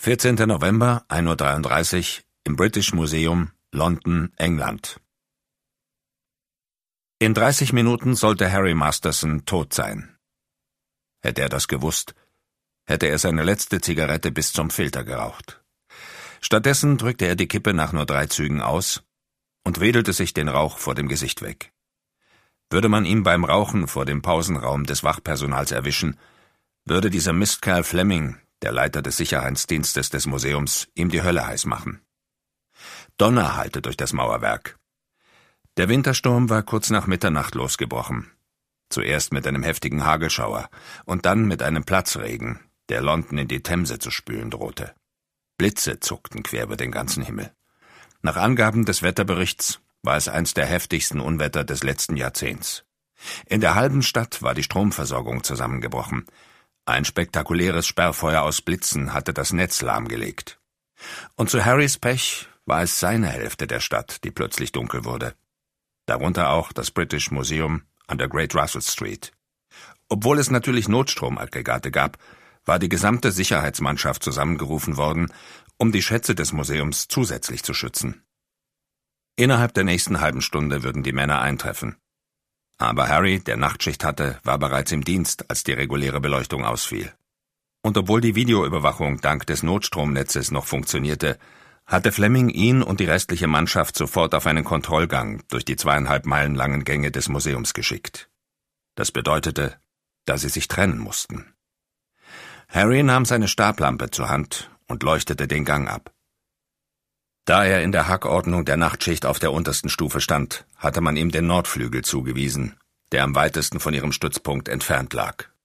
14. November, 1:33 Uhr, im British Museum, London, England. In 30 Minuten sollte Harry Masterson tot sein. Hätte er das gewusst, hätte er seine letzte Zigarette bis zum Filter geraucht. Stattdessen drückte er die Kippe nach nur 3 Zügen aus und wedelte sich den Rauch vor dem Gesicht weg. Würde man ihn beim Rauchen vor dem Pausenraum des Wachpersonals erwischen, würde dieser Mistkerl Fleming, der Leiter des Sicherheitsdienstes des Museums, ihm die Hölle heiß machen. Donner hallte durch das Mauerwerk. Der Wintersturm war kurz nach Mitternacht losgebrochen. Zuerst mit einem heftigen Hagelschauer und dann mit einem Platzregen, der London in die Themse zu spülen drohte. Blitze zuckten quer über den ganzen Himmel. Nach Angaben des Wetterberichts war es eins der heftigsten Unwetter des letzten Jahrzehnts. In der halben Stadt war die Stromversorgung zusammengebrochen. Ein spektakuläres Sperrfeuer aus Blitzen hatte das Netz lahmgelegt. Und zu Harrys Pech war es seine Hälfte der Stadt, die plötzlich dunkel wurde. Darunter auch das British Museum an der Great Russell Street. Obwohl es natürlich Notstromaggregate gab, war die gesamte Sicherheitsmannschaft zusammengerufen worden, um die Schätze des Museums zusätzlich zu schützen. Innerhalb der nächsten halben Stunde würden die Männer eintreffen. Aber Harry, der Nachtschicht hatte, war bereits im Dienst, als die reguläre Beleuchtung ausfiel. Und obwohl die Videoüberwachung dank des Notstromnetzes noch funktionierte, hatte Fleming ihn und die restliche Mannschaft sofort auf einen Kontrollgang durch die 2,5 Meilen langen Gänge des Museums geschickt. Das bedeutete, dass sie sich trennen mussten. Harry nahm seine Stablampe zur Hand und leuchtete den Gang ab. Da er in der Hackordnung der Nachtschicht auf der untersten Stufe stand, hatte man ihm den Nordflügel zugewiesen, der am weitesten von ihrem Stützpunkt entfernt lag.